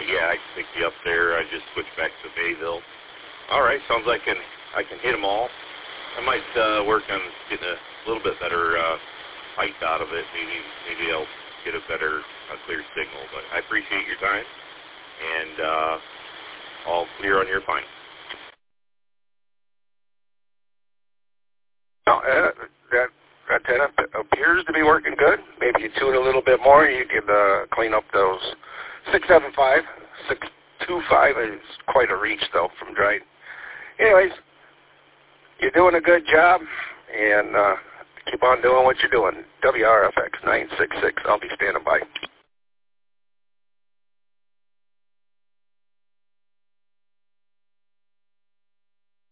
yeah, I can pick you up there. I just switched back to Bayville. All right, sounds like I can hit them all. I might work on getting a little bit better height out of it. Maybe I'll get a better, clear signal. But I appreciate your time, and all clear on your pine. No, that antenna appears to be working good. Maybe you tune a little bit more, you can clean up those 675. 625 is quite a reach, though, from Dryden. Anyways, you're doing a good job, and keep on doing what you're doing. WRFX 966. I'll be standing by.